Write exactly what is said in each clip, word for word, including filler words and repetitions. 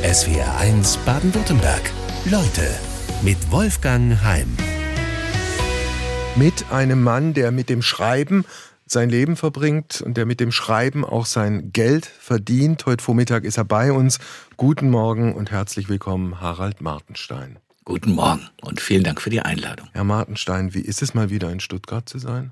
S W R eins Baden-Württemberg. Leute mit Wolfgang Heim. Mit einem Mann, der mit dem Schreiben sein Leben verbringt und der mit dem Schreiben auch sein Geld verdient. Heute Vormittag ist er bei uns. Guten Morgen und herzlich willkommen, Harald Martenstein. Guten Morgen und vielen Dank für die Einladung. Herr Martenstein, wie ist es mal wieder in Stuttgart zu sein?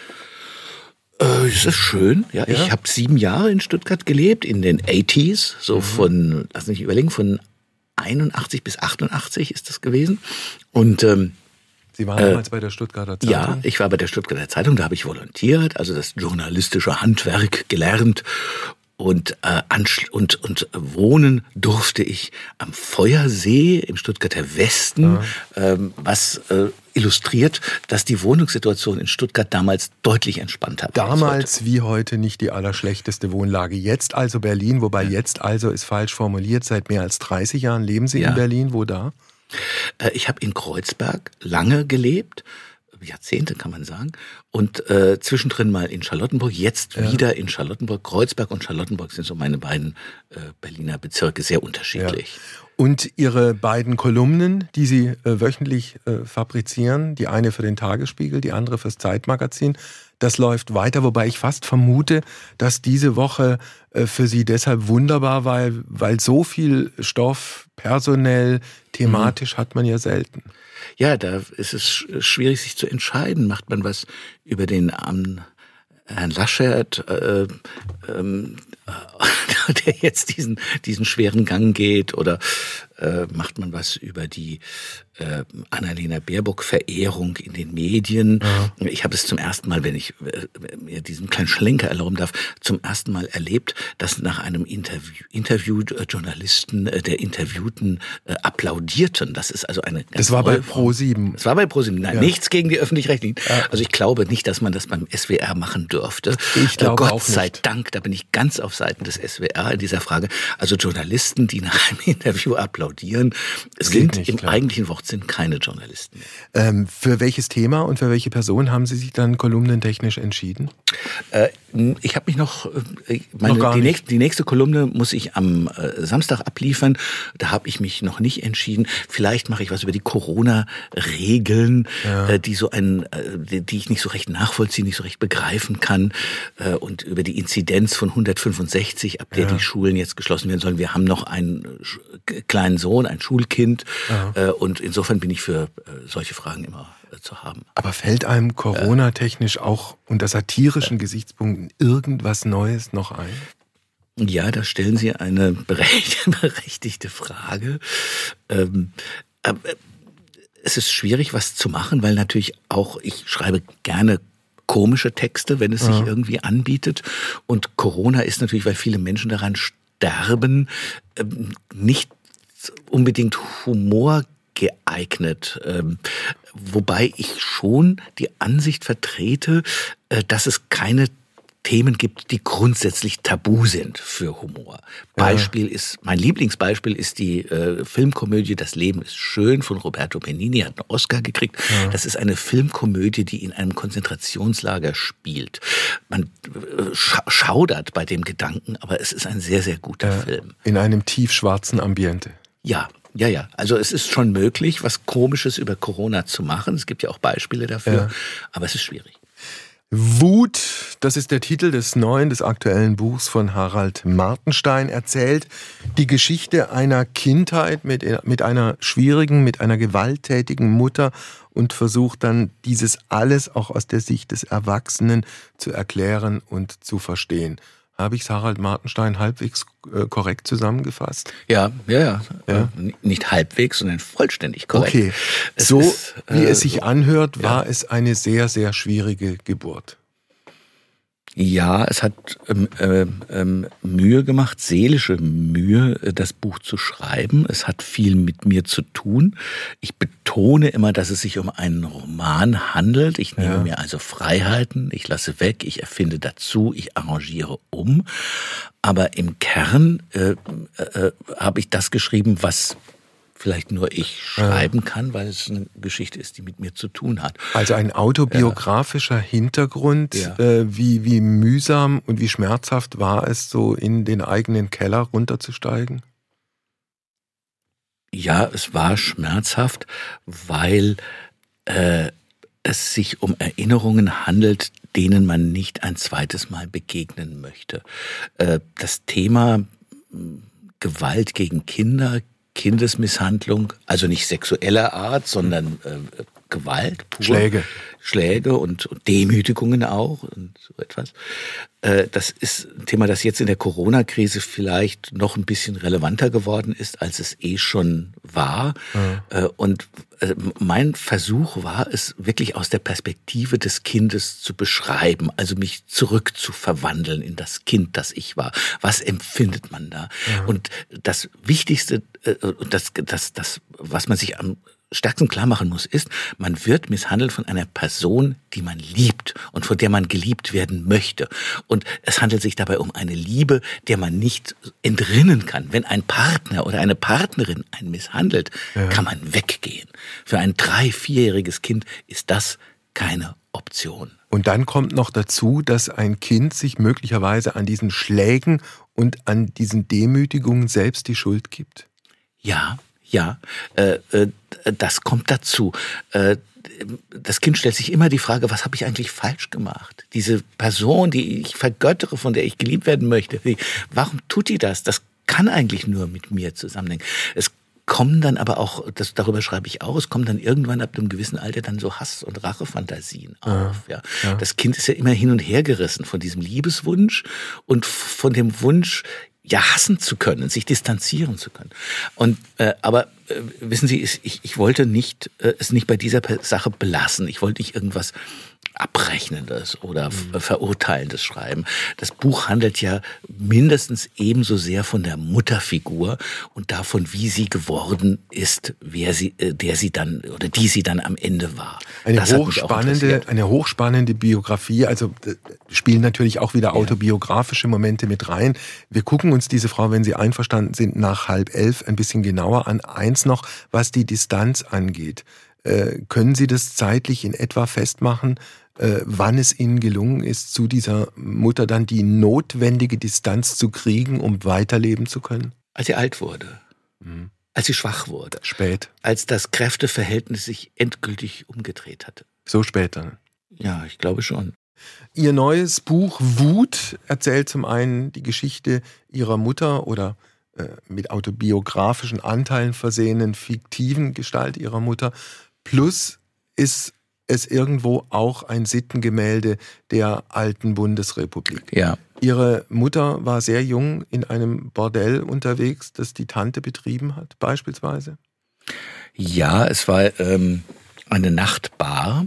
Äh, es ist schön. Ja, ja? Ich habe sieben Jahre in Stuttgart gelebt, in den achtziger, so mhm. von, lass mich überlegen, von einundachtzig bis achtundachtzig ist das gewesen. Und ähm, Sie waren damals äh, bei der Stuttgarter Zeitung? Ja, ich war bei der Stuttgarter Zeitung, da habe ich volontiert, also das journalistische Handwerk gelernt. Und, äh, und, und wohnen durfte ich am Feuersee im Stuttgarter Westen, ja. ähm, was äh, illustriert, dass die Wohnungssituation in Stuttgart damals deutlich entspannter war. Damals heute. Wie heute nicht die allerschlechteste Wohnlage. Jetzt also Berlin, wobei ja. jetzt also ist falsch formuliert. Seit mehr als dreißig Jahren leben Sie ja. in Berlin. Wo da? Äh, ich habe in Kreuzberg lange gelebt. Jahrzehnte kann man sagen, und äh, zwischendrin mal in Charlottenburg, jetzt ja. wieder in Charlottenburg. Kreuzberg und Charlottenburg sind so meine beiden äh, Berliner Bezirke, sehr unterschiedlich. Ja. Und Ihre beiden Kolumnen, die Sie äh, wöchentlich äh, fabrizieren, die eine für den Tagesspiegel, die andere fürs Zeitmagazin, das läuft weiter, wobei ich fast vermute, dass diese Woche äh, für Sie deshalb wunderbar war, weil, weil so viel Stoff, personell, thematisch mhm. hat man ja selten. Ja, da ist es schwierig, sich zu entscheiden. Macht man was über den armen Herrn Laschet, äh, ähm, der jetzt diesen, diesen schweren Gang geht, oder äh, macht man was über die äh, Annalena Baerbock-Verehrung in den Medien. Ja. Ich habe es zum ersten Mal, wenn ich äh, mir diesen kleinen Schlenker erlauben darf, zum ersten Mal erlebt, dass nach einem Interview, Interview äh, Journalisten äh, der Interviewten äh, applaudierten. Das ist also eine ganz Das war bei ProSieben. Das war bei ProSieben. Nein, ja. nichts gegen die Öffentlich-Rechtlichen. Ja. Also ich glaube nicht, dass man das beim S W R machen dürfte. Ich glaube Gott auch nicht. sei Dank, da bin ich ganz auf Seiten des S W R in dieser Frage. Also Journalisten, die nach einem Interview applaudieren, sind nicht, im klar. eigentlichen Wortsinn keine Journalisten. Ähm, für welches Thema und für welche Person haben Sie sich dann kolumnentechnisch entschieden? Äh, ich habe mich noch, äh, meine, noch die, nächste, die nächste Kolumne muss ich am äh, Samstag abliefern. Da habe ich mich noch nicht entschieden. Vielleicht mache ich was über die Corona-Regeln, ja. äh, die so ein, äh, die, die ich nicht so recht nachvollziehen, nicht so recht begreifen kann, äh, und über die Inzidenz von hundertfünfundsechzig, ab der ja. die Schulen jetzt geschlossen werden sollen. Wir haben noch einen äh, kleinen Sohn, ein Schulkind, äh, und insofern bin ich für äh, solche Fragen immer äh, zu haben. Aber fällt einem Corona-technisch auch unter satirischen äh, Gesichtspunkten irgendwas Neues noch ein? Ja, da stellen Sie eine berechtigte Frage. Ähm, äh, es ist schwierig, was zu machen, weil natürlich auch, ich schreibe gerne komische Texte, wenn es ja. sich irgendwie anbietet. Und Corona ist natürlich, weil viele Menschen daran sterben, äh, nicht unbedingt Humor geeignet, ähm, wobei ich schon die Ansicht vertrete, äh, dass es keine Themen gibt, die grundsätzlich tabu sind für Humor. Ja. Beispiel ist, mein Lieblingsbeispiel ist die äh, Filmkomödie Das Leben ist schön von Roberto Benigni, hat einen Oscar gekriegt. Ja. Das ist eine Filmkomödie, die in einem Konzentrationslager spielt. Man äh, scha- schaudert bei dem Gedanken, aber es ist ein sehr, sehr guter ja. Film. In einem tiefschwarzen Ambiente. Ja, ja, ja. Also es ist schon möglich, was Komisches über Corona zu machen. Es gibt ja auch Beispiele dafür, ja. aber es ist schwierig. Wut, das ist der Titel des neuen, des aktuellen Buchs von Harald Martenstein, erzählt die Geschichte einer Kindheit mit, mit einer schwierigen, mit einer gewalttätigen Mutter und versucht dann dieses alles auch aus der Sicht des Erwachsenen zu erklären und zu verstehen. Habe ich Harald Martenstein halbwegs äh, korrekt zusammengefasst? Ja, ja, ja, ja. Nicht halbwegs, sondern vollständig korrekt. Okay, es so ist, äh, wie es sich anhört, war ja. es eine sehr, sehr schwierige Geburt. Ja, es hat ähm, ähm, Mühe gemacht, seelische Mühe, das Buch zu schreiben. Es hat viel mit mir zu tun. Ich betone immer, dass es sich um einen Roman handelt. Ich nehme ja. mir also Freiheiten, ich lasse weg, ich erfinde dazu, ich arrangiere um. Aber im Kern äh, äh, habe ich das geschrieben, was vielleicht nur ich schreiben kann, weil es eine Geschichte ist, die mit mir zu tun hat. Also ein autobiografischer ja. Hintergrund. Ja. Äh, wie, wie mühsam und wie schmerzhaft war es, so in den eigenen Keller runterzusteigen? Ja, es war schmerzhaft, weil äh, es sich um Erinnerungen handelt, denen man nicht ein zweites Mal begegnen möchte. Äh, das Thema Gewalt gegen Kinder, Kindesmisshandlung, also nicht sexueller Art, sondern äh, Gewalt, pur. Schläge. Schläge und, und Demütigungen auch und so etwas. Äh, das ist ein Thema, das jetzt in der Corona-Krise vielleicht noch ein bisschen relevanter geworden ist, als es eh schon war. Ja. Äh, und äh, mein Versuch war es, wirklich aus der Perspektive des Kindes zu beschreiben, also mich zurückzuverwandeln in das Kind, das ich war. Was empfindet man da? Ja. Und das Wichtigste, äh, das, das, das, was man sich am stärksten klar machen muss, ist, man wird misshandelt von einer Person, die man liebt und von der man geliebt werden möchte. Und es handelt sich dabei um eine Liebe, der man nicht entrinnen kann. Wenn ein Partner oder eine Partnerin einen misshandelt, ja. kann man weggehen. Für ein drei-, vierjähriges Kind ist das keine Option. Und dann kommt noch dazu, dass ein Kind sich möglicherweise an diesen Schlägen und an diesen Demütigungen selbst die Schuld gibt. Ja, Ja, äh, äh, das kommt dazu. Äh, das Kind stellt sich immer die Frage, was habe ich eigentlich falsch gemacht? Diese Person, die ich vergöttere, von der ich geliebt werden möchte, warum tut die das? Das kann eigentlich nur mit mir zusammenhängen. Es kommen dann aber auch, das, darüber schreibe ich auch, es kommen dann irgendwann ab einem gewissen Alter dann so Hass- und Rachefantasien auf. Ja, ja. Ja. Das Kind ist ja immer hin und her gerissen von diesem Liebeswunsch und von dem Wunsch, ja, hassen zu können, sich distanzieren zu können. Und äh, aber äh, wissen Sie, ich, ich wollte nicht äh, es nicht bei dieser Sache belassen. Ich wollte nicht irgendwas Abrechnendes oder mhm. Verurteilendes schreiben. Das Buch handelt ja mindestens ebenso sehr von der Mutterfigur und davon, wie sie geworden ist, wer sie, äh, der sie dann oder die sie dann am Ende war. Eine das hochspannende, eine hochspannende Biografie. Also äh, spielen natürlich auch wieder autobiografische Momente mit rein. Wir gucken uns diese Frau, wenn Sie einverstanden sind, nach halb elf ein bisschen genauer an. Eins noch, was die Distanz angeht. Äh, können Sie das zeitlich in etwa festmachen, äh, wann es Ihnen gelungen ist, zu dieser Mutter dann die notwendige Distanz zu kriegen, um weiterleben zu können? Als sie alt wurde. Mhm. Als sie schwach wurde. Spät. Als das Kräfteverhältnis sich endgültig umgedreht hatte. So spät dann? Ja, ich glaube schon. Ihr neues Buch Wut erzählt zum einen die Geschichte Ihrer Mutter oder äh, mit autobiografischen Anteilen versehenen fiktiven Gestalt Ihrer Mutter. Plus ist es irgendwo auch ein Sittengemälde der alten Bundesrepublik. Ja. Ihre Mutter war sehr jung in einem Bordell unterwegs, das die Tante betrieben hat, beispielsweise? Ja, es war ähm, eine Nachtbar.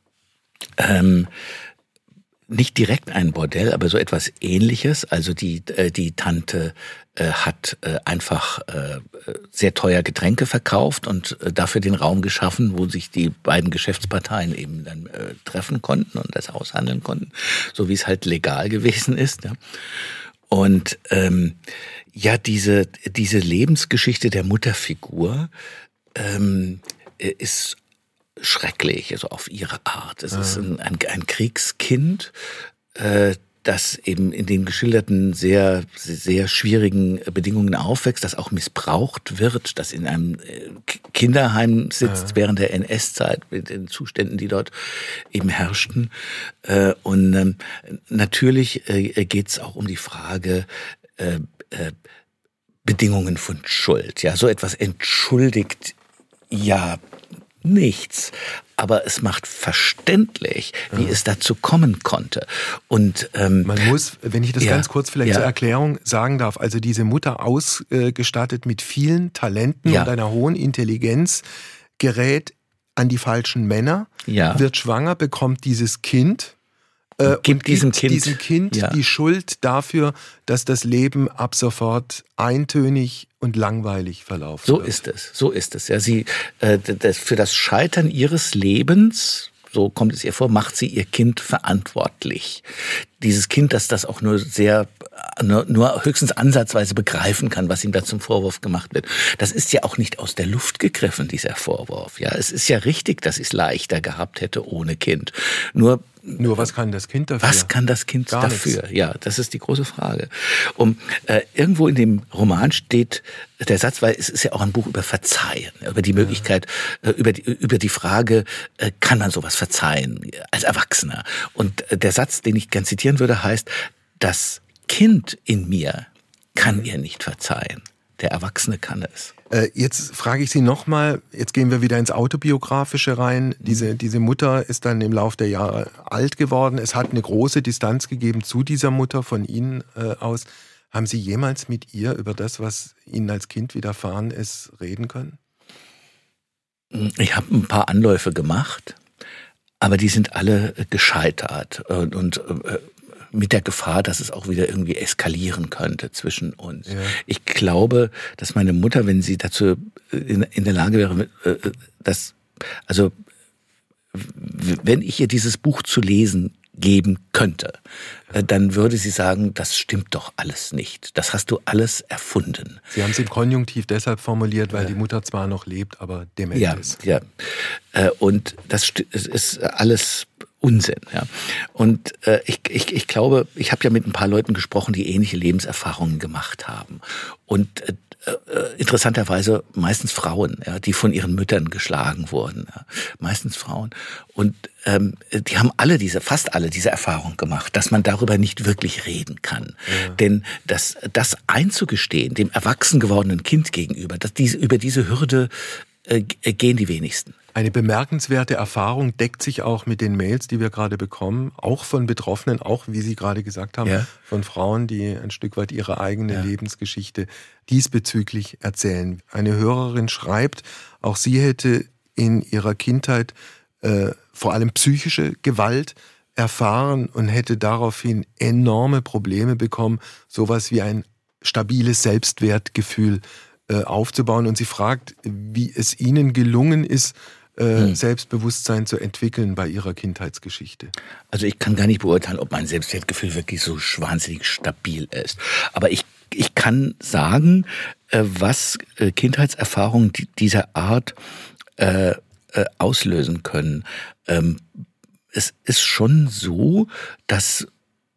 Ähm, nicht direkt ein Bordell, aber so etwas Ähnliches. Also die äh, die Tante äh, hat äh, einfach äh, sehr teuer Getränke verkauft und äh, dafür den Raum geschaffen, wo sich die beiden Geschäftsparteien eben dann äh, treffen konnten und das aushandeln konnten, so wie es halt legal gewesen ist. Ja. Und ähm, ja, diese diese Lebensgeschichte der Mutterfigur ähm, ist schrecklich, also auf ihre Art. Es ja. ist ein, ein, ein Kriegskind, äh, das eben in den geschilderten sehr, sehr schwierigen Bedingungen aufwächst, das auch missbraucht wird, das in einem Kinderheim sitzt ja. während der N S-Zeit mit den Zuständen, die dort eben herrschten. Äh, und ähm, natürlich äh, geht es auch um die Frage, äh, äh, Bedingungen von Schuld. Ja, so etwas entschuldigt ja nichts, aber es macht verständlich, wie ja. es dazu kommen konnte. Und ähm, man muss, wenn ich das ja, ganz kurz vielleicht ja. zur Erklärung sagen darf, also diese Mutter ausgestattet mit vielen Talenten ja. und einer hohen Intelligenz, gerät an die falschen Männer, ja. wird schwanger, bekommt dieses Kind äh, gibt und diesem gibt Kind, diesem Kind ja. die Schuld dafür, dass das Leben ab sofort eintönig und langweilig verlaufen So wird. ist es, so ist es. Ja, sie äh, das, für das Scheitern ihres Lebens, so kommt es ihr vor, macht sie ihr Kind verantwortlich. Dieses Kind, das das auch nur sehr, nur, nur höchstens ansatzweise begreifen kann, was ihm da zum Vorwurf gemacht wird. Das ist ja auch nicht aus der Luft gegriffen, dieser Vorwurf. Ja, es ist ja richtig, dass ich es leichter gehabt hätte ohne Kind. Nur Nur was kann das Kind dafür? Was kann das Kind Gar dafür? nichts. Ja, das ist die große Frage. Um, äh, irgendwo in dem Roman steht der Satz, weil es ist ja auch ein Buch über Verzeihen, über die Möglichkeit, ja. äh, über, die, über die Frage, äh, kann man sowas verzeihen als Erwachsener? Und äh, der Satz, den ich gern zitieren würde, heißt, das Kind in mir kann mhm. ihr nicht verzeihen. Der Erwachsene kann es. Äh, jetzt frage ich Sie nochmal, jetzt gehen wir wieder ins Autobiografische rein. Diese, diese Mutter ist dann im Laufe der Jahre alt geworden. Es hat eine große Distanz gegeben zu dieser Mutter von Ihnen äh, aus. Haben Sie jemals mit ihr über das, was Ihnen als Kind widerfahren ist, reden können? Ich habe ein paar Anläufe gemacht, aber die sind alle gescheitert. Und, und äh, mit der Gefahr, dass es auch wieder irgendwie eskalieren könnte zwischen uns. Ja. Ich glaube, dass meine Mutter, wenn sie dazu in, in der Lage wäre, dass, also, wenn ich ihr dieses Buch zu lesen geben könnte, dann würde sie sagen, das stimmt doch alles nicht. Das hast du alles erfunden. Sie haben es im Konjunktiv deshalb formuliert, weil ja. die Mutter zwar noch lebt, aber dement ja, ist. Ja, und das ist alles Unsinn. Ja. Und äh, ich, ich, ich glaube, ich habe ja mit ein paar Leuten gesprochen, die ähnliche Lebenserfahrungen gemacht haben. Und äh, äh, interessanterweise meistens Frauen, ja, die von ihren Müttern geschlagen wurden. Ja. Meistens Frauen. Und ähm, die haben alle diese, fast alle diese Erfahrung gemacht, dass man darüber nicht wirklich reden kann. Ja. Denn das, das einzugestehen, dem erwachsen gewordenen Kind gegenüber, dass diese, über diese Hürde äh, gehen die wenigsten. Eine bemerkenswerte Erfahrung deckt sich auch mit den Mails, die wir gerade bekommen, auch von Betroffenen, auch wie Sie gerade gesagt haben, ja. von Frauen, die ein Stück weit ihre eigene ja. Lebensgeschichte diesbezüglich erzählen. Eine Hörerin schreibt, auch sie hätte in ihrer Kindheit äh, vor allem psychische Gewalt erfahren und hätte daraufhin enorme Probleme bekommen, sowas wie ein stabiles Selbstwertgefühl äh, aufzubauen. Und sie fragt, wie es ihnen gelungen ist, Hm. Selbstbewusstsein zu entwickeln bei ihrer Kindheitsgeschichte? Also ich kann gar nicht beurteilen, ob mein Selbstwertgefühl wirklich so wahnsinnig stabil ist. Aber ich, ich kann sagen, was Kindheitserfahrungen dieser Art äh, auslösen können. Es ist schon so, dass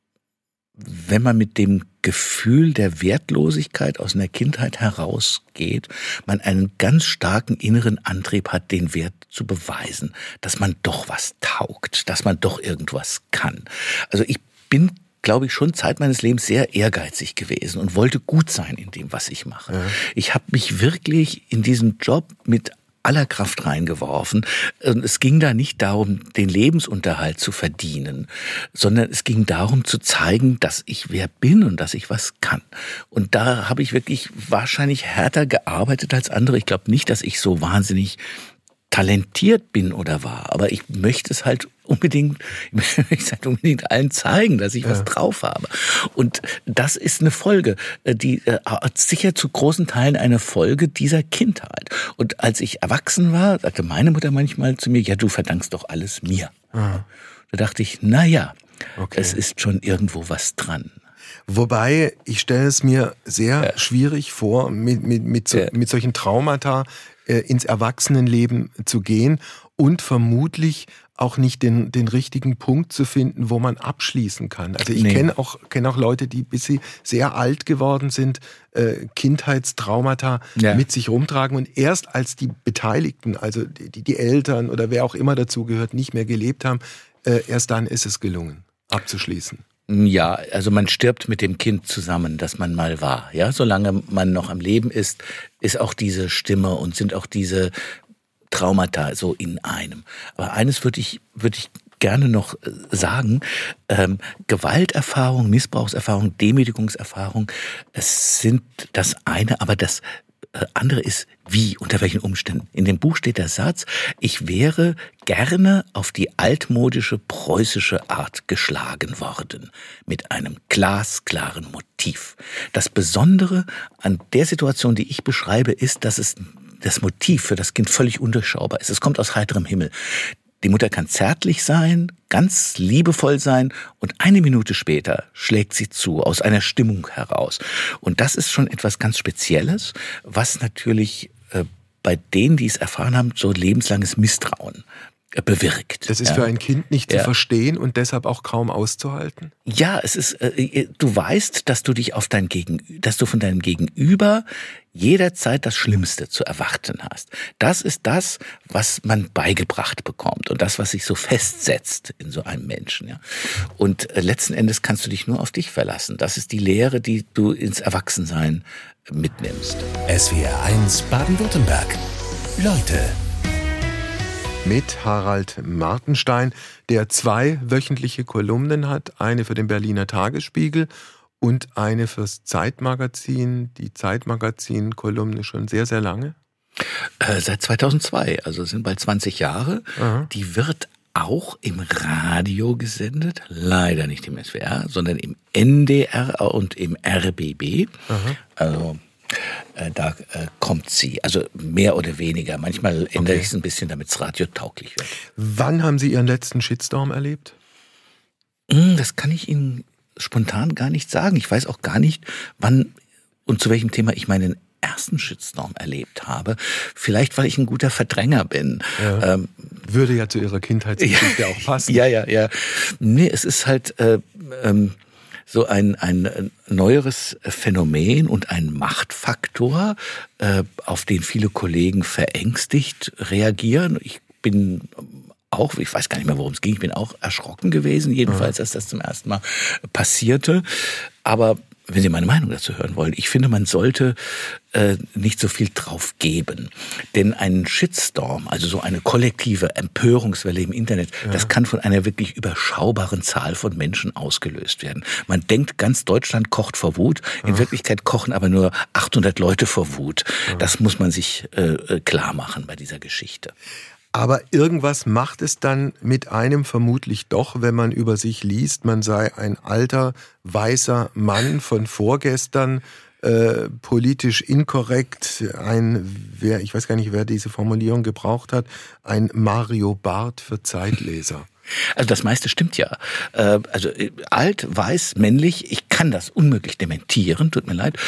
wenn man mit dem Gefühl der Wertlosigkeit aus einer Kindheit herausgeht, man einen ganz starken inneren Antrieb hat, den Wert zu beweisen, dass man doch was taugt, dass man doch irgendwas kann. Also ich bin, glaube ich, schon Zeit meines Lebens sehr ehrgeizig gewesen und wollte gut sein in dem, was ich mache. Ja. Ich habe mich wirklich in diesen Job mit aller Kraft reingeworfen. Es ging da nicht darum, den Lebensunterhalt zu verdienen, sondern es ging darum zu zeigen, dass ich wer bin und dass ich was kann. Und da habe ich wirklich wahrscheinlich härter gearbeitet als andere. Ich glaube nicht, dass ich so wahnsinnig talentiert bin oder war, aber ich möchte es halt unbedingt, ich sage unbedingt allen zeigen, dass ich ja. was drauf habe. Und das ist eine Folge, die äh, sicher zu großen Teilen eine Folge dieser Kindheit. Und als ich erwachsen war, sagte meine Mutter manchmal zu mir, ja, du verdankst doch alles mir. Aha. Da dachte ich, na ja, okay. es ist schon irgendwo was dran. Wobei, ich stelle es mir sehr ja. schwierig vor, mit, mit, mit, so, ja. mit solchen Traumata äh, ins Erwachsenenleben zu gehen und vermutlich auch nicht den, den richtigen Punkt zu finden, wo man abschließen kann. Also ich nee. kenne auch, kenn auch Leute, die bis sie sehr alt geworden sind, äh, Kindheitstraumata ja. mit sich rumtragen und erst als die Beteiligten, also die, die Eltern oder wer auch immer dazugehört, nicht mehr gelebt haben, äh, erst dann ist es gelungen, abzuschließen. Ja, also man stirbt mit dem Kind zusammen, das man mal war. Ja, solange man noch am Leben ist, ist auch diese Stimme und sind auch diese Traumata so in einem. Aber eines würde ich, würde ich gerne noch sagen, ähm, Gewalterfahrung, Missbrauchserfahrung, Demütigungserfahrung, es sind das eine, aber das andere ist, wie, unter welchen Umständen. In dem Buch steht der Satz, ich wäre gerne auf die altmodische preußische Art geschlagen worden, mit einem glasklaren Motiv. Das Besondere an der Situation, die ich beschreibe, ist, dass es das Motiv für das Kind völlig undurchschaubar ist. Es kommt aus heiterem Himmel. Die Mutter kann zärtlich sein, ganz liebevoll sein und eine Minute später schlägt sie zu, aus einer Stimmung heraus. Und das ist schon etwas ganz Spezielles, was natürlich äh, bei denen, die es erfahren haben, so lebenslanges Misstrauen bewirkt. Das ist ja. für ein Kind nicht ja. zu verstehen und deshalb auch kaum auszuhalten? Ja, es ist, äh, du weißt, dass du dich auf dein Gegenüber, dass du von deinem Gegenüber jederzeit das Schlimmste zu erwarten hast. Das ist das, was man beigebracht bekommt und das, was sich so festsetzt in so einem Menschen. Ja. Und äh, letzten Endes kannst du dich nur auf dich verlassen. Das ist die Lehre, die du ins Erwachsensein mitnimmst. S W R eins Baden-Württemberg. Leute. Mit Harald Martenstein, der zwei wöchentliche Kolumnen hat. Eine für den Berliner Tagesspiegel und eine fürs Zeitmagazin. Die Zeitmagazin-Kolumne schon sehr, sehr lange? Äh, seit zweitausendzwei, also sind bald zwanzig Jahre. Aha. Die wird auch im Radio gesendet, leider nicht im S W R, sondern im N D R und im R B B. Aha. Also äh, da äh, kommt sie, also mehr oder weniger. Manchmal ändere okay. ich es ein bisschen, damit es radiotauglich wird. Wann haben Sie Ihren letzten Shitstorm erlebt? Das kann ich Ihnen spontan gar nicht sagen. Ich weiß auch gar nicht, wann und zu welchem Thema ich meinen ersten Shitstorm erlebt habe. Vielleicht, weil ich ein guter Verdränger bin. Ja. Ähm, Würde ja zu Ihrer Kindheitsgeschichte ja, auch passen. Ja, ja, ja. Nee, es ist halt äh, ähm, so ein, ein neueres Phänomen und ein Machtfaktor, äh, auf den viele Kollegen verängstigt reagieren. Ich bin auch, ich weiß gar nicht mehr, worum es ging, ich bin auch erschrocken gewesen, jedenfalls, als das zum ersten Mal passierte. Aber wenn Sie meine Meinung dazu hören wollen, ich finde, man sollte äh, nicht so viel drauf geben. Denn ein Shitstorm, also so eine kollektive Empörungswelle im Internet, ja. das kann von einer wirklich überschaubaren Zahl von Menschen ausgelöst werden. Man denkt, ganz Deutschland kocht vor Wut. In ja. Wirklichkeit kochen aber nur achthundert Leute vor Wut. Ja. Das muss man sich äh, klar machen bei dieser Geschichte. Aber irgendwas macht es dann mit einem vermutlich doch, wenn man über sich liest, man sei ein alter, weißer Mann von vorgestern, äh, politisch inkorrekt, ein, wer, ich weiß gar nicht, wer diese Formulierung gebraucht hat, ein Mario Barth für Zeitleser. Also das meiste stimmt ja. Also alt, weiß, männlich, ich kann das unmöglich dementieren, tut mir leid.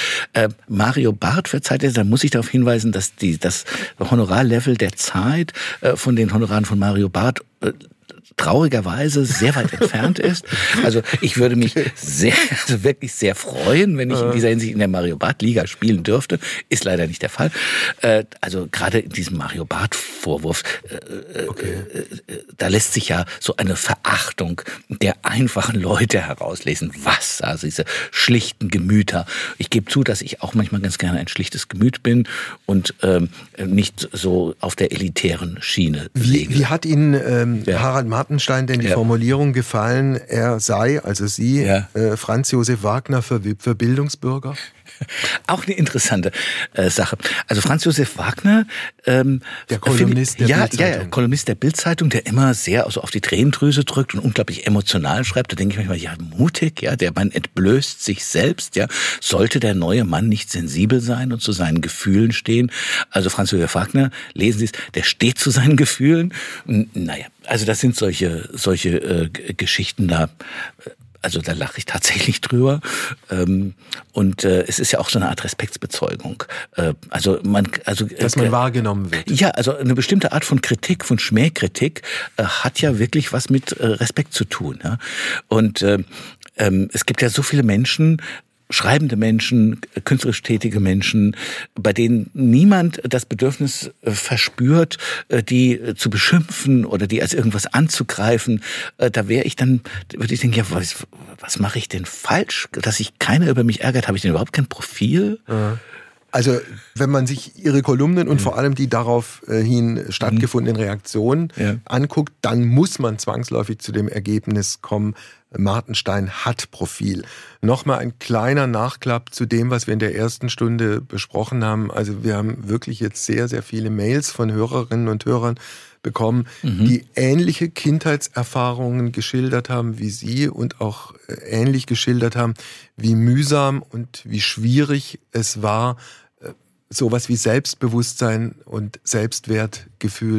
Mario Barth für Zeitleser, da muss ich darauf hinweisen, dass die, das Honorarlevel der Zeit von den Honoraren von Mario Barth traurigerweise sehr weit entfernt ist. Also ich würde mich sehr, also wirklich sehr freuen, wenn ich in dieser Hinsicht in der Mario Barth Liga spielen dürfte. Ist leider nicht der Fall. Also gerade in diesem Mario Barth Vorwurf, okay. da lässt sich ja so eine Verachtung der einfachen Leute herauslesen. Was? Also diese schlichten Gemüter. Ich gebe zu, dass ich auch manchmal ganz gerne ein schlichtes Gemüt bin und ähm, nicht so auf der elitären Schiene wie, wie hat Ihnen ähm, ja. Harald Martenstein denn die ja. Formulierung gefallen, er sei, also Sie, ja. äh, Franz Josef Wagner für, für Bildungsbürger? Auch eine interessante äh, Sache. Also Franz Josef Wagner, ähm, der Kolumnist find, der ja, Bild-Zeitung. Ja, Kolumnist der Bild-Zeitung, der immer sehr also auf die Tränendrüse drückt und unglaublich emotional schreibt. Da denke ich manchmal, ja, mutig, ja, der Mann entblößt sich selbst, ja. Sollte der neue Mann nicht sensibel sein und zu seinen Gefühlen stehen? Also Franz Josef Wagner, lesen Sie es, der steht zu seinen Gefühlen. Naja, also das sind solche, solche äh, Geschichten da. Also da lache ich tatsächlich drüber. Und es ist ja auch so eine Art Respektsbezeugung. Also man, also dass man wahrgenommen wird. Ja, also eine bestimmte Art von Kritik, von Schmähkritik, hat ja wirklich was mit Respekt zu tun. Und es gibt ja so viele Menschen, schreibende Menschen, künstlerisch tätige Menschen, bei denen niemand das Bedürfnis verspürt, die zu beschimpfen oder die als irgendwas anzugreifen. Da wäre ich dann, würde ich denken, ja, was, was mache ich denn falsch, dass sich keiner über mich ärgert? Habe ich denn überhaupt kein Profil? Ja. Also wenn man sich Ihre Kolumnen und mhm. vor allem die daraufhin stattgefundenen Reaktionen ja. anguckt, dann muss man zwangsläufig zu dem Ergebnis kommen, Martenstein hat Profil. Nochmal ein kleiner Nachklapp zu dem, was wir in der ersten Stunde besprochen haben. Also wir haben wirklich jetzt sehr, sehr viele Mails von Hörerinnen und Hörern bekommen, mhm. die ähnliche Kindheitserfahrungen geschildert haben wie Sie und auch ähnlich geschildert haben, wie mühsam und wie schwierig es war, sowas wie Selbstbewusstsein und Selbstwertgefühl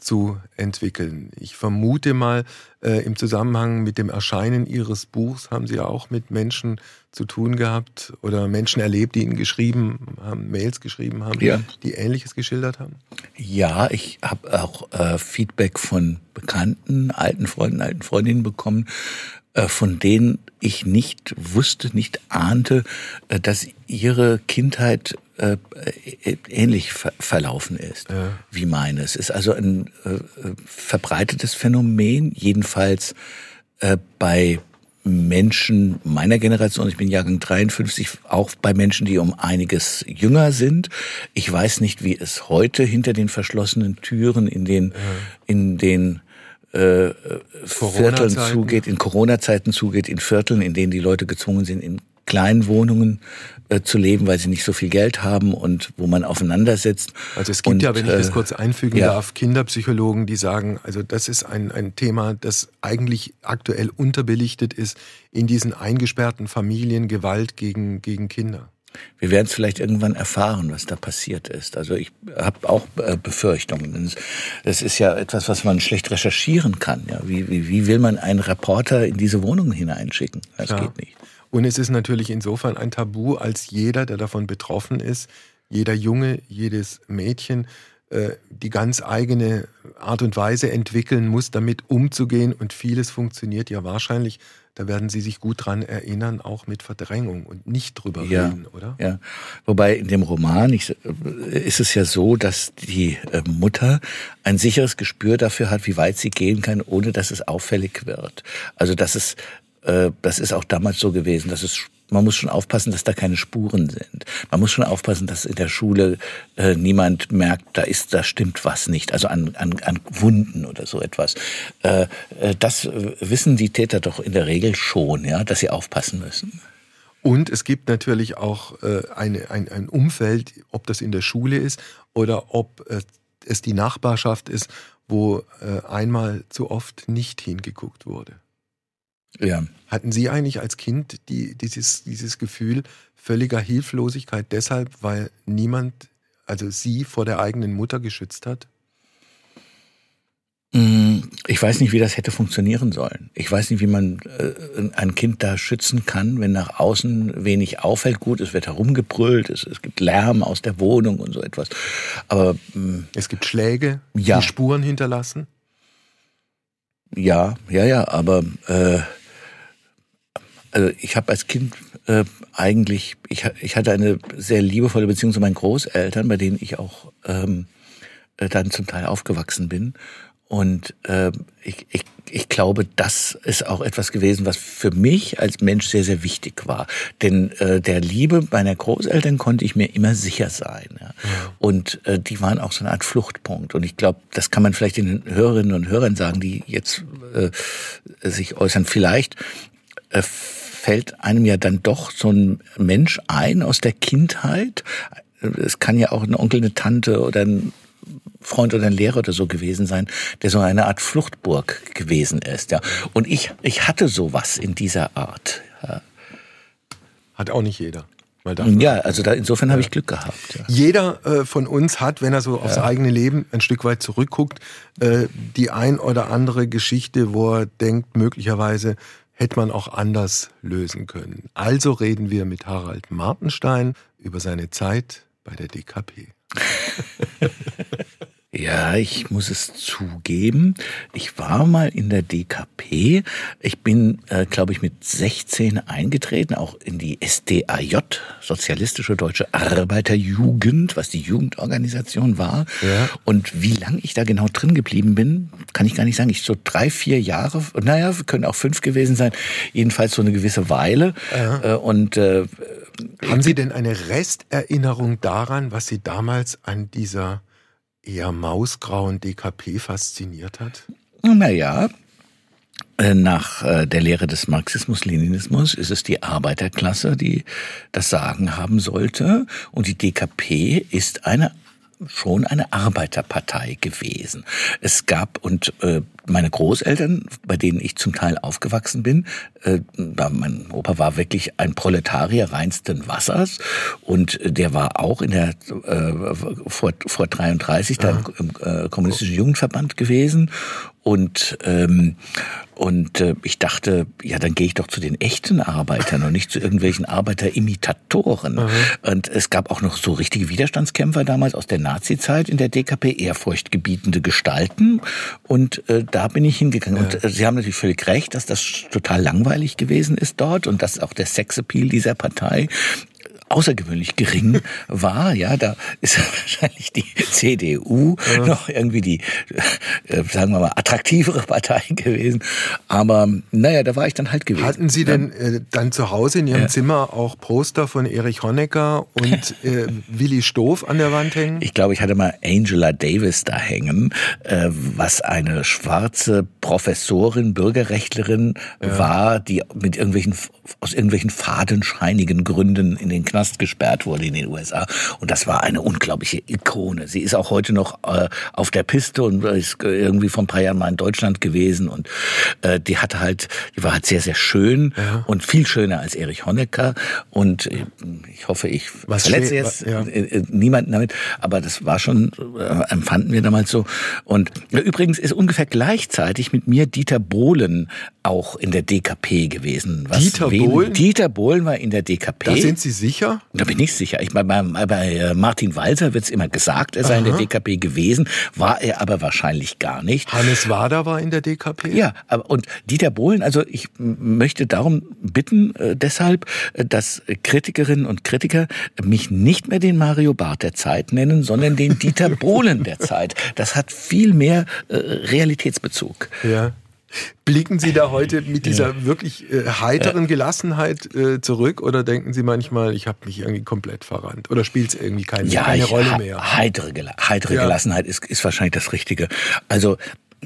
zu entwickeln. Ich vermute mal, äh, im Zusammenhang mit dem Erscheinen Ihres Buchs haben Sie auch mit Menschen zu tun gehabt oder Menschen erlebt, die Ihnen geschrieben haben, Mails geschrieben haben, ja. die Ähnliches geschildert haben? Ja, ich habe auch äh, Feedback von Bekannten, alten Freunden, alten Freundinnen bekommen, äh, von denen ich nicht wusste, nicht ahnte, äh, dass ihre Kindheit äh, ähnlich ver- verlaufen ist ja. wie meine. Es ist also ein äh, verbreitetes Phänomen, jedenfalls äh, bei Menschen meiner Generation, ich bin Jahrgang dreiundfünfzig, auch bei Menschen, die um einiges jünger sind. Ich weiß nicht, wie es heute hinter den verschlossenen Türen in den, ja. in den äh, Vierteln zugeht, in Corona-Zeiten zugeht, in Vierteln, in denen die Leute gezwungen sind, in kleinen Wohnungen äh, zu leben, weil sie nicht so viel Geld haben und wo man aufeinandersetzt. Also es gibt und, ja, wenn ich das kurz einfügen ja. darf, Kinderpsychologen, die sagen, also das ist ein, ein Thema, das eigentlich aktuell unterbelichtet ist in diesen eingesperrten Familien, Gewalt gegen, gegen Kinder. Wir werden es vielleicht irgendwann erfahren, was da passiert ist. Also ich habe auch äh, Befürchtungen. Das ist ja etwas, was man schlecht recherchieren kann. Ja, wie, wie, wie will man einen Reporter in diese Wohnungen hineinschicken? Das ja. geht nicht. Und es ist natürlich insofern ein Tabu, als jeder, der davon betroffen ist, jeder Junge, jedes Mädchen, äh, die ganz eigene Art und Weise entwickeln muss, damit umzugehen. Und vieles funktioniert ja wahrscheinlich, da werden Sie sich gut dran erinnern, auch mit Verdrängung und nicht drüber ja, reden, oder? Ja, wobei in dem Roman ich, ist es ja so, dass die Mutter ein sicheres Gespür dafür hat, wie weit sie gehen kann, ohne dass es auffällig wird. Also dass es Das ist auch damals so gewesen, dass es, man muss schon aufpassen, dass da keine Spuren sind. Man muss schon aufpassen, dass in der Schule äh, niemand merkt, da ist, da stimmt was nicht, also an, an, an Wunden oder so etwas. Äh, das wissen die Täter doch in der Regel schon, ja, dass sie aufpassen müssen. Und es gibt natürlich auch äh, eine, ein, ein Umfeld, ob das in der Schule ist oder ob äh, es die Nachbarschaft ist, wo äh, einmal zu oft nicht hingeguckt wurde. Ja. Hatten Sie eigentlich als Kind die, dieses, dieses Gefühl völliger Hilflosigkeit deshalb, weil niemand, also Sie, vor der eigenen Mutter geschützt hat? Ich weiß nicht, wie das hätte funktionieren sollen. Ich weiß nicht, wie man äh, ein Kind da schützen kann, wenn nach außen wenig auffällt. Gut, es wird herumgebrüllt, es, es gibt Lärm aus der Wohnung und so etwas. Aber mh, es gibt Schläge, ja. die Spuren hinterlassen? Ja, ja, ja, aber äh, also ich habe als Kind äh, eigentlich, ich, ich hatte eine sehr liebevolle Beziehung zu meinen Großeltern, bei denen ich auch ähm, dann zum Teil aufgewachsen bin. Und äh, ich, ich, ich glaube, das ist auch etwas gewesen, was für mich als Mensch sehr, sehr wichtig war. Denn äh, der Liebe meiner Großeltern konnte ich mir immer sicher sein. Ja. Ja. Und äh, die waren auch so eine Art Fluchtpunkt. Und ich glaube, das kann man vielleicht den Hörerinnen und Hörern sagen, die jetzt äh, sich äußern. Vielleicht äh, fällt einem ja dann doch so ein Mensch ein aus der Kindheit. Es kann ja auch ein Onkel, eine Tante oder ein Freund oder ein Lehrer oder so gewesen sein, der so eine Art Fluchtburg gewesen ist. Ja. Und ich, ich hatte sowas in dieser Art. Ja. Hat auch nicht jeder. Mal ja, also da, insofern ja. habe ich Glück gehabt. Ja. Jeder äh, von uns hat, wenn er so aufs ja. eigene Leben ein Stück weit zurückguckt, äh, die ein oder andere Geschichte, wo er denkt, möglicherweise hätte man auch anders lösen können. Also reden wir mit Harald Martenstein über seine Zeit bei der D K P. Ja, ich muss es zugeben. Ich war mal in der D K P. Ich bin, äh, glaube ich, mit sechzehn eingetreten, auch in die S D A J, Sozialistische Deutsche Arbeiterjugend, was die Jugendorganisation war. Ja. Und wie lange ich da genau drin geblieben bin, kann ich gar nicht sagen. Ich so drei, vier Jahre, naja, können auch fünf gewesen sein. Jedenfalls so eine gewisse Weile. Ja. Äh, und äh, haben Sie denn eine Resterinnerung daran, was Sie damals an dieser eher mausgrauen D K P fasziniert hat? Naja, nach der Lehre des Marxismus-Leninismus ist es die Arbeiterklasse, die das Sagen haben sollte. Und die D K P ist eine schon eine Arbeiterpartei gewesen. Es gab, und äh, meine Großeltern, bei denen ich zum Teil aufgewachsen bin, äh, mein Opa war wirklich ein Proletarier reinsten Wassers und der war auch in der äh, vor vor dreiunddreißig da im, im äh, kommunistischen Jugendverband gewesen. Und ähm, und äh, ich dachte, ja, dann gehe ich doch zu den echten Arbeitern und nicht zu irgendwelchen Arbeiter-Imitatoren. Mhm. Und es gab auch noch so richtige Widerstandskämpfer damals aus der Nazi-Zeit in der D K P, ehrfurchtgebietende Gestalten. Und äh, da bin ich hingegangen. Ja. Und äh, Sie haben natürlich völlig recht, dass das total langweilig gewesen ist dort und dass auch der Sexappeal dieser Partei außergewöhnlich gering war. Ja, da ist wahrscheinlich die C D U ja. noch irgendwie die, äh, sagen wir mal, attraktivere Partei gewesen. Aber naja, da war ich dann halt gewesen. Hatten Sie denn äh, dann zu Hause in Ihrem ja. Zimmer auch Poster von Erich Honecker und äh, Willi Stoph an der Wand hängen? Ich glaube, ich hatte mal Angela Davis da hängen, äh, was eine schwarze Professorin, Bürgerrechtlerin ja. war, die mit irgendwelchen aus irgendwelchen fadenscheinigen Gründen in den Knast gesperrt wurde in den U S A. Und das war eine unglaubliche Ikone. Sie ist auch heute noch äh, auf der Piste und ist irgendwie vor ein paar Jahren mal in Deutschland gewesen. Und äh, die hatte halt, die war halt sehr, sehr schön ja. und viel schöner als Erich Honecker. Und äh, ich hoffe, ich Was verletze schwer, jetzt ja. äh, niemanden damit. Aber das war schon, äh, empfanden wir damals so. Und äh, übrigens ist ungefähr gleichzeitig mit mir Dieter Bohlen auch in der D K P gewesen. Was Dieter wen, Bohlen? Dieter Bohlen war in der D K P. Da sind Sie sicher? Da bin ich sicher. Ich meine, bei, bei Martin Walser wird es immer gesagt, er sei Aha. in der D K P gewesen, war er aber wahrscheinlich gar nicht. Hannes Wader war in der D K P? Ja, aber und Dieter Bohlen, also ich möchte darum bitten, äh, deshalb, äh, dass Kritikerinnen und Kritiker mich nicht mehr den Mario Barth der Zeit nennen, sondern den Dieter Bohlen der Zeit. Das hat viel mehr äh, Realitätsbezug. Ja. Blicken Sie da heute mit dieser ja. wirklich äh, heiteren Gelassenheit äh, zurück oder denken Sie manchmal, ich habe mich irgendwie komplett verrannt? Oder spielt es irgendwie keine, ja, keine ich, Rolle mehr? Heitere, heitere ja. Gelassenheit ist, ist wahrscheinlich das Richtige. Also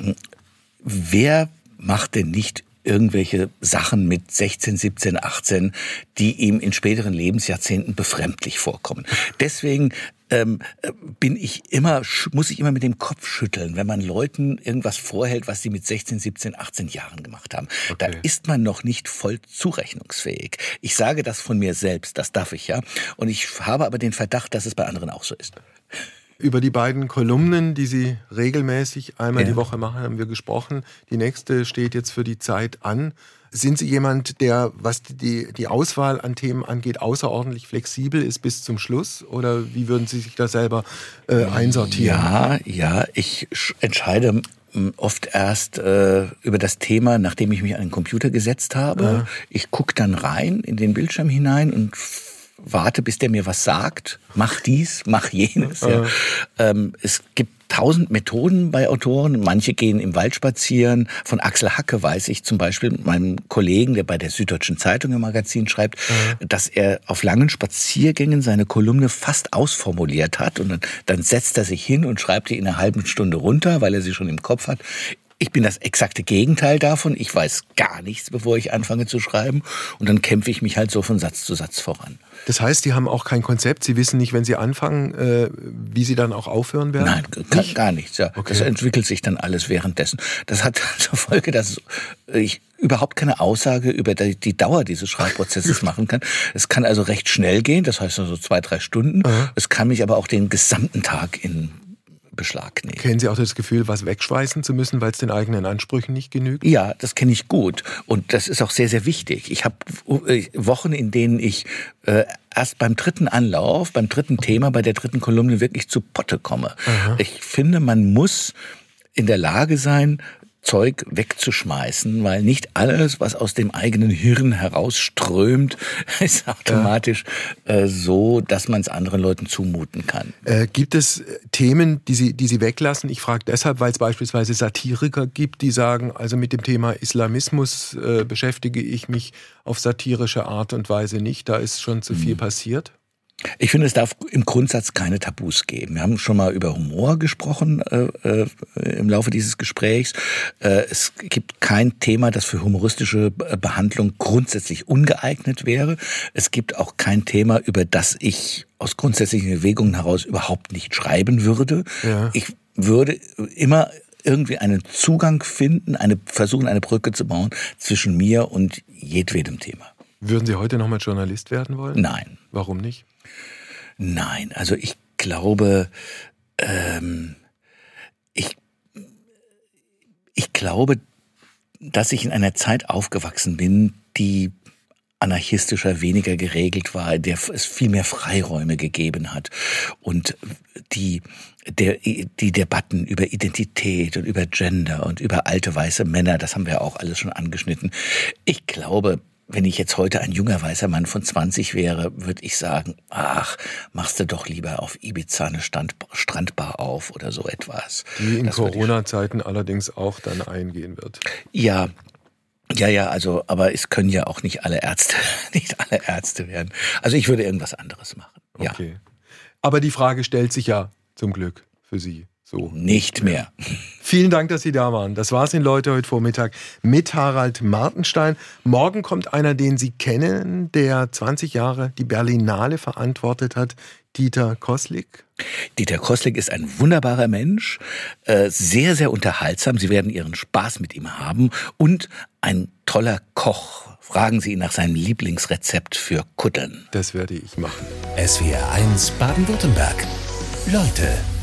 wer macht denn nicht irgendwelche Sachen mit sechzehn, siebzehn, achtzehn, die ihm in späteren Lebensjahrzehnten befremdlich vorkommen? Deswegen Ähm, bin ich immer, muss ich immer mit dem Kopf schütteln, wenn man Leuten irgendwas vorhält, was sie mit sechzehn, siebzehn, achtzehn Jahren gemacht haben. Okay. Da ist man noch nicht voll zurechnungsfähig. Ich sage das von mir selbst, das darf ich ja. Und ich habe aber den Verdacht, dass es bei anderen auch so ist. Über die beiden Kolumnen, die Sie regelmäßig einmal ja. die Woche machen, haben wir gesprochen. Die nächste steht jetzt für die Zeit an. Sind Sie jemand, der, was die, die Auswahl an Themen angeht, außerordentlich flexibel ist bis zum Schluss? Oder wie würden Sie sich da selber äh, einsortieren? Ja, ja, ich entscheide oft erst äh, über das Thema, nachdem ich mich an den Computer gesetzt habe. Ja. Ich gucke dann rein in den Bildschirm hinein und warte, bis der mir was sagt. Mach dies, mach jenes. Ja. Ja. Ähm, es gibt tausend Methoden bei Autoren. Manche gehen im Wald spazieren. Von Axel Hacke weiß ich zum Beispiel, meinem Kollegen, der bei der Süddeutschen Zeitung im Magazin schreibt, mhm. dass er auf langen Spaziergängen seine Kolumne fast ausformuliert hat. Und dann, dann setzt er sich hin und schreibt die in einer halben Stunde runter, weil er sie schon im Kopf hat. Ich bin das exakte Gegenteil davon. Ich weiß gar nichts, bevor ich anfange zu schreiben. Und dann kämpfe ich mich halt so von Satz zu Satz voran. Das heißt, Sie haben auch kein Konzept? Sie wissen nicht, wenn Sie anfangen, äh, wie Sie dann auch aufhören werden? Nein, nicht? gar nichts. Ja. Okay. Das entwickelt sich dann alles währenddessen. Das hat zur Folge, dass ich überhaupt keine Aussage über die Dauer dieses Schreibprozesses machen kann. Es kann also recht schnell gehen, das heißt also zwei, drei Stunden. Aha. Es kann mich aber auch den gesamten Tag in Beschlag nehmen. Kennen Sie auch das Gefühl, was wegschweißen zu müssen, weil es den eigenen Ansprüchen nicht genügt? Ja, das kenne ich gut. Und das ist auch sehr, sehr wichtig. Ich habe Wochen, in denen ich äh, erst beim dritten Anlauf, beim dritten Thema, bei der dritten Kolumne wirklich zu Potte komme. Aha. Ich finde, man muss in der Lage sein, Zeug wegzuschmeißen, weil nicht alles, was aus dem eigenen Hirn herausströmt, ist automatisch ja. äh, so, dass man es anderen Leuten zumuten kann. Äh, gibt es Themen, die Sie, die Sie weglassen? Ich frage deshalb, weil es beispielsweise Satiriker gibt, die sagen, also mit dem Thema Islamismus äh, beschäftige ich mich auf satirische Art und Weise nicht, da ist schon zu viel mhm. passiert. Ich finde, es darf im Grundsatz keine Tabus geben. Wir haben schon mal über Humor gesprochen äh, äh, im Laufe dieses Gesprächs. Äh, es gibt kein Thema, das für humoristische Behandlung grundsätzlich ungeeignet wäre. Es gibt auch kein Thema, über das ich aus grundsätzlichen Erwägungen heraus überhaupt nicht schreiben würde. Ja. Ich würde immer irgendwie einen Zugang finden, eine, versuchen eine Brücke zu bauen zwischen mir und jedwedem Thema. Würden Sie heute nochmal Journalist werden wollen? Nein. Warum nicht? Nein, also ich glaube, ähm, ich, ich glaube, dass ich in einer Zeit aufgewachsen bin, die anarchistischer, weniger geregelt war, der es viel mehr Freiräume gegeben hat und die der die Debatten über Identität und über Gender und über alte weiße Männer, das haben wir auch alles schon angeschnitten. Ich glaube, wenn ich jetzt heute ein junger weißer Mann von zwanzig wäre, würde ich sagen, ach, machst du doch lieber auf Ibiza eine Stand, Strandbar auf oder so etwas. Die in Corona-Zeiten allerdings auch dann eingehen wird. Ja, ja, ja, also, aber es können ja auch nicht alle Ärzte, nicht alle Ärzte werden. Also ich würde irgendwas anderes machen. Ja. Okay. Aber die Frage stellt sich ja zum Glück für Sie so. Nicht mehr. Vielen Dank, dass Sie da waren. Das war's in Leute heute Vormittag mit Harald Martenstein. Morgen kommt einer, den Sie kennen, der zwanzig Jahre die Berlinale verantwortet hat, Dieter Koslik. Dieter Koslik ist ein wunderbarer Mensch, sehr, sehr unterhaltsam. Sie werden Ihren Spaß mit ihm haben und ein toller Koch. Fragen Sie ihn nach seinem Lieblingsrezept für Kutteln. Das werde ich machen. S W R eins Baden-Württemberg. Leute.